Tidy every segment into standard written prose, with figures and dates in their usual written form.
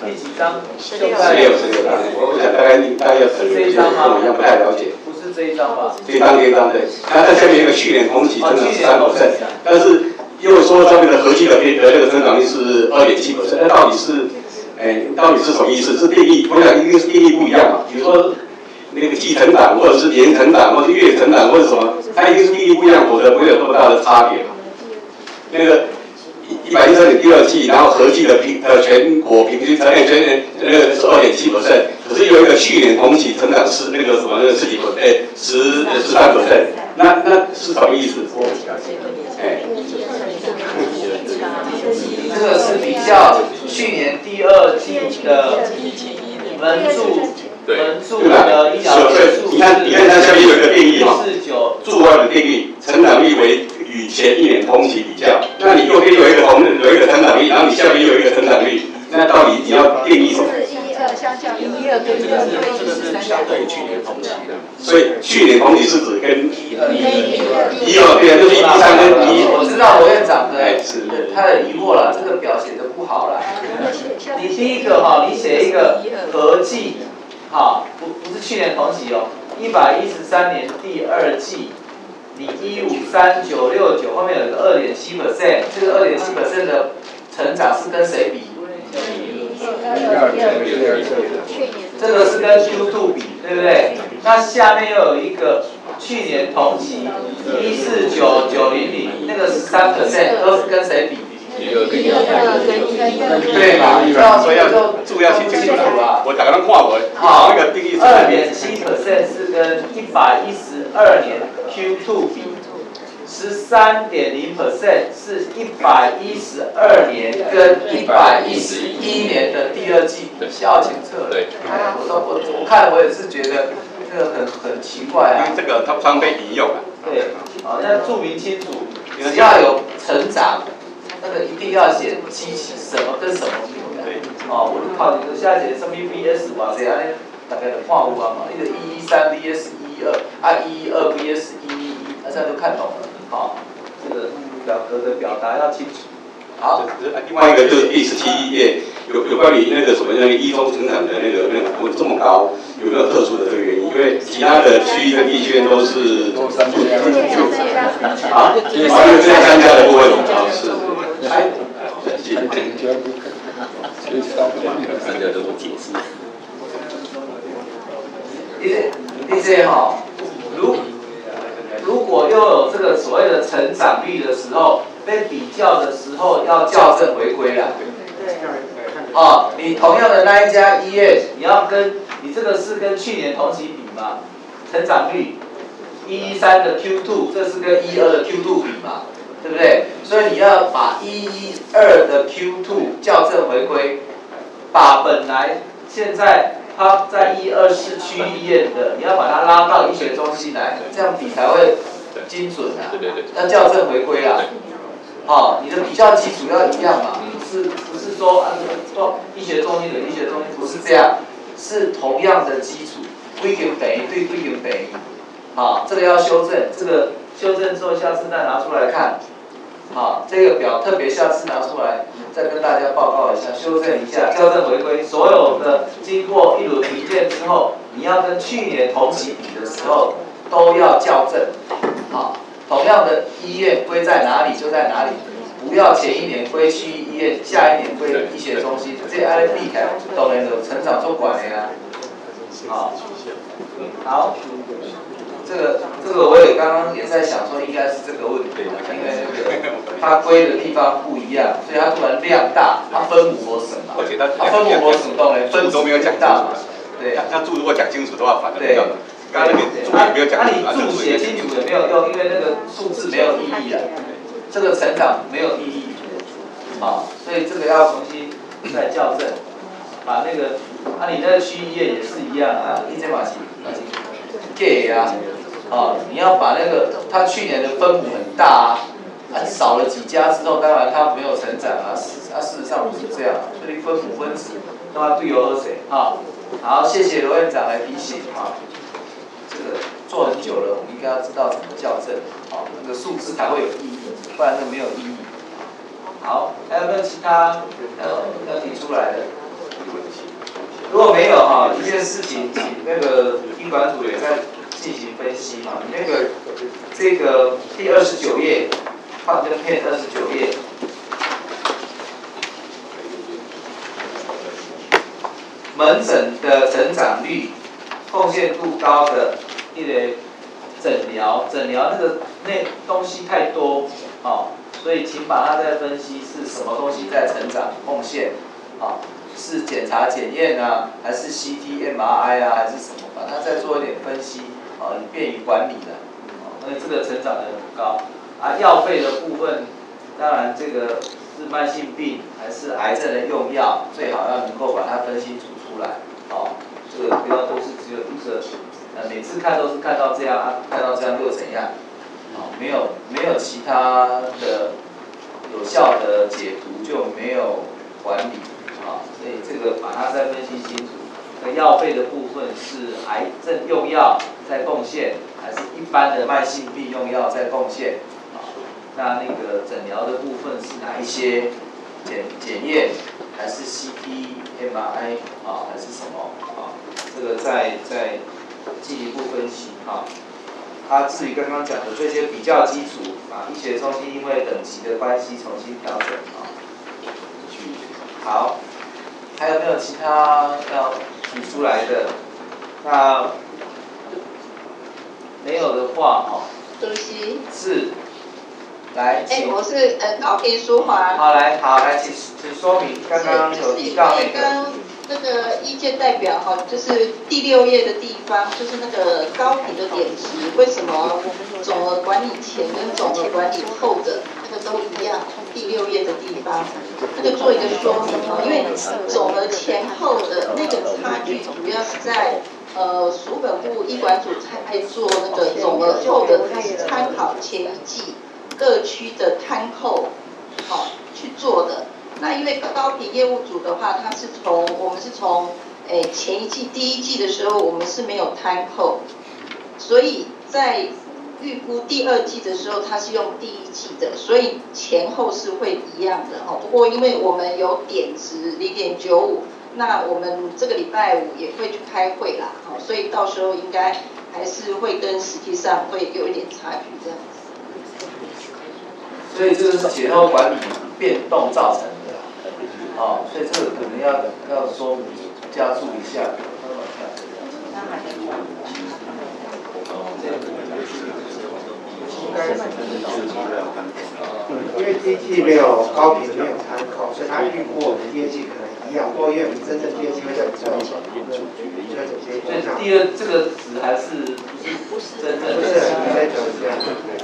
第几章 ？16，我想大概要是这一章吗？ 跟我一样不太了解。 不是这一章吧？ 这一章对。它下面有个去年同期增长13%，但是因为说上面的合计的那个增长率是2.7%，那到底是什么意思？是定义，我想一定是定义不一样嘛。比如说那个季成长，或者是年成长，或者是月成长，或者什么，它一定是定义不一样，否则不会有这么大的差别嘛。那个113年第二季，然后合计的全国平均全年那个是2.7%，可是有一个去年同期成长是那个什么那个十几13%，那是什么意思？ 这个是比较去年第二季的门柱的医疗结束。 你看它下面有一个定义嘛 ，49 柱外的定义，成长率为与前一年同期比较。那你右边有一个成长率，然后你下面又有一个成长率，那到底你要定义什么？ 相较于12跟12， 这个是相对于去年同期的。 所以去年同期是指跟12对啊，就是113跟1。 我知道罗院长的他的疑惑了，这个表写的不好了。你第一个你写一个合计，不是去年同期哦，113年第二季，你153,969后面有一个2.7%，这个2.7% 的成长是跟谁比？这个是跟 Q2 比，对不对？那下面又有一个去年同期149,900，那个是3%，都是跟谁比？对嘛？ 所以要注要写清楚了。我打算画那个定义。 2.7% 是跟112年 Q2 比。13.0% 是112年跟111年的第二季，校前测。 对。 我看我也是觉得这个很奇怪啊。 因为这个它常被引用啊。 对，那注明清楚，只要有成长，那个一定要写基期什么跟什么比。对。我就靠你的下写什么 VS 哇，这样呢，大概的看有啊嘛，一个113 VS 112，112 VS 111，大家都看懂了。这个表格的表达要清楚。好， 另外一个就是第17页有关于那个什么那个一中成长的那个这么高，有没有特殊的这个原因？因为其他的区域跟地区都是因为这参加的部分是。 参加都不解释。 第这如果又有这个所谓的成长率的时候，被比较的时候要校正回归了。你同样的那一家医院，你要跟你这个是跟去年同期比嘛？成长率113的 Q2， 这是跟12的 Q2 比嘛？对不对？所以你要把112的 Q2 校正回归，把本来现在他在124区医院的，你要把它拉到医学中心来，这样比才会精准啊。 对。 要校正回归啦。你的比较基础要一样嘛，不是说医学中心的医学中心不是这样，是同样的基础，规定等于对规定等于。这个要修正，这个修正之后下次再拿出来看。这个表特别下次拿出来，再跟大家报告一下，修正一下，校正回归。所有的经过一轮评鉴之后，你要跟去年同期比的时候，都要校正。同样的医院归在哪里就在哪里，不要前一年归区医院，下一年归医学中心，这按避开，当然有成长做管的啊。好。这个我也刚刚也在想说，应该是这个问题，因为那个它归的地方不一样，所以它突然量大，它分母我省嘛， 而且它分母我省当然分都没有讲大嘛，对。 那注如果讲清楚的话，反而比较。刚刚那边注也没有讲清楚。 你注写清楚也没有用，因为那个数字没有意义了，这个成长没有意义，所以这个要重新再校正，把那个你那个区医院也是一样啊，一直马是给啊。你要把那个他去年的分母很大少了几家之后，当然他没有成长事实上不是这样，所以分母分子都要对有谁好，谢谢罗院长来提醒这个做很久了，我们应该要知道怎么校正，那个数字才会有意义，不然那没有意义。好，还有没有其他要提出来的？ 事情，请那个医管组也在进行分析嘛。你那个这个第29页，幻灯片29页。门诊的成长率、贡献度高的一类诊疗那个东西太多哦，所以请把它再分析是什么东西在成长贡献，啊、是检查检验啊，还是 CT、MRI 啊，还是什么？把它再做一点分析，以便于管理的。因为这个成长的很高啊，药费的部分，当然这个是慢性病还是癌症的用药，最好要能够把它分析出来，这个不要都是只有一个，每次看都是看到这样啊，看到这样又怎样，没有其他的有效的解读就没有管理，所以这个把它再分析清楚。那药费的部分是癌症用药在贡献，还是一般的慢性病用药在贡献？那个诊疗的部分是哪一些？检验还是 CT、MRI 还是什么？这个再进一步分析至于刚刚讲的这些比较基础医学中心因为等级的关系重新调整好，还有没有其他要提出来的？那没有的话主席是。来， 我是高平淑华。 好，来，请说明刚刚有提到那个意见代表就是第6页的地方，就是那个高频的点值，为什么总额管理前跟总额管理后的那个都一样？第6页的地方，那个做一个说明因为总额前后的那个差距主要是在属本部医管组在做那个总额后的参考前一季。各区的摊扣，去做的。那因为高频业务组的话，我们是从前一季第1季的时候，我们是没有摊扣，所以在预估第2季的时候，它是用第1季的，所以前后是会一样的不过因为我们有点值0.95，那我们这个礼拜5也会去开会啦，所以到时候应该还是会跟实际上会有一点差距这样子。 所以这个是前后管理变动造成的，所以这个可能要说明加注一下。 因为第1季没有高频没有参考，所以他预估我们第2季可能一样，不过因为我们真正第2季会在比较少， 所以第2这个值还是不是真正的？ 不是，在讲这样。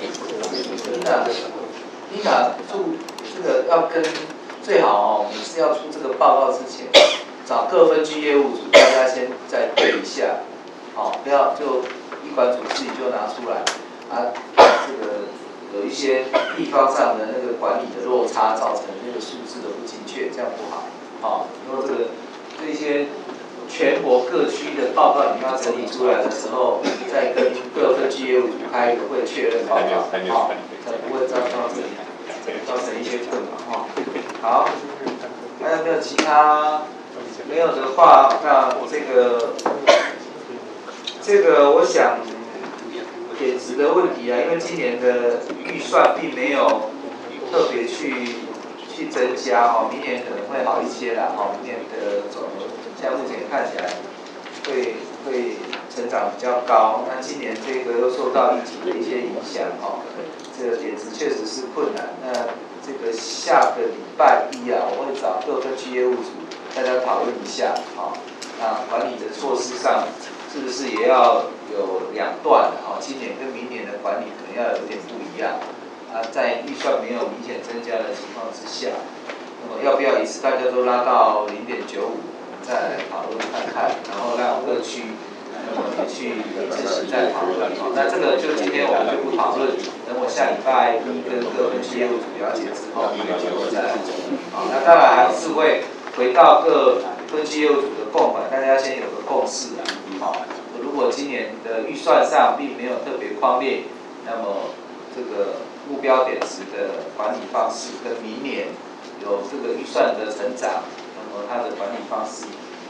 妮娜出这个要跟最好每次要出这个报告之前，找各分区业务组，大家先再对一下，不要就医管组自己就拿出来这个有一些地方上的那个管理的落差，造成那个数字的不精确，这样不好。因为这些全国各区的报告你要整理出来的时候，再跟各分区业务组开一个会确认报告，才不会造成一些困扰好，还有没有其他？没有的话，那这个我想点值的问题因为今年的预算并没有特别去增加明年可能会好一些啦明年的总额现在目前看起来会成长比较高，那今年这个又受到疫情的一些影响这个点值确实是困难。那这个下个礼拜1我会找各分区业务组大家讨论一下那管理的措施上是不是也要有2段今年跟明年的管理可能要有点不一样在预算没有明显增加的情况之下，那么要不要一次大家都拉到0.95，再来讨论看看，然后让各区也去自行再讨论那这个就今天我们就不讨论，等我下礼拜1跟各分区业务组了解之后，就再来那当然还是会回到各分区业务组的共管，大家先有个共识如果今年的预算上并没有特别匡列，那么这个目标点值的管理方式跟明年有这个预算的成长，那么它的管理方式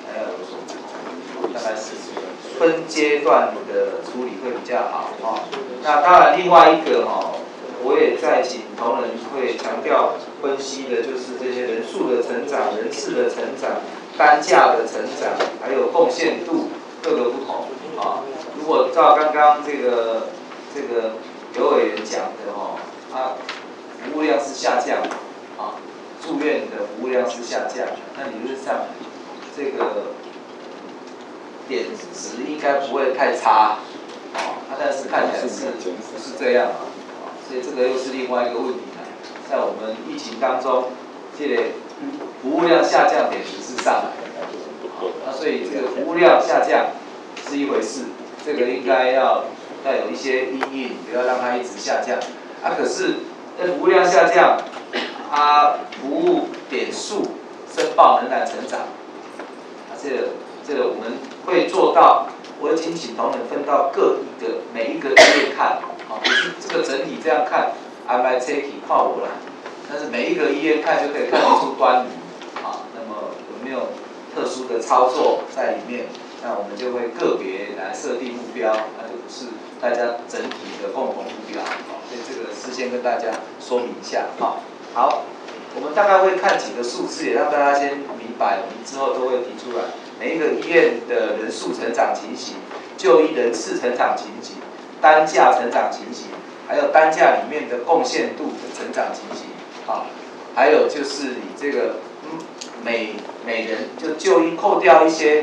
还要有所不同，大概是分阶段的处理会比较好哈。那当然另外一个哈，我也在请同仁会强调分析的就是这些人数的成长、人次的成长、单价的成长，还有贡献度各个不同啊。如果照刚刚这个刘委员讲的哈，服务量是下降啊，住院的服务量是下降，那理论上这个点值应该不会太差，但是看起来不是这样啊，所以这个又是另外一个问题了。在我们疫情当中，这个服务量下降，点值是上来的，那所以这个服务量下降是一回事，这个应该要有一些因应，不要让它一直下降。可是服务量下降，服务点数申报仍然成长，这个我们会做到。我已经请同仁分到每一个医院看，不是这个整体这样看，安排车体跨我来，但是每一个医院看就可以看得出端倪，那么有没有特殊的操作在里面？那我们就会个别来设定目标，那就不是大家整体的共同目标，所以这个事先跟大家说明一下，好，我们大概会看几个数字，也让大家先明白，我们之后都会提出来。每一个医院的人数成长情形、就医人次成长情形、单价成长情形，还有单价里面的贡献度的成长情形，还有就是你这个每人就医扣掉一些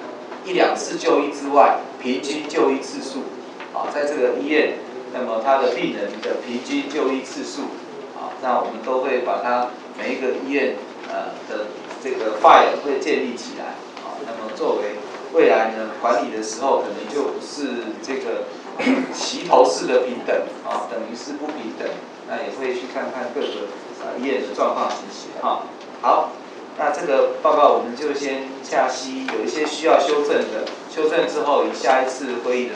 1、2次就医之外，平均就医次数，在这个医院，那么他的病人的平均就医次数，那我们都会把它每一个医院的这个 file 会建立起来。那么作为未来呢管理的时候，可能就不是这个齐头式的平等等于是不平等，那也会去看看各个医院的状况情形好，那这个报告我们就先下期有一些需要修正的，修正之后以下一次会议的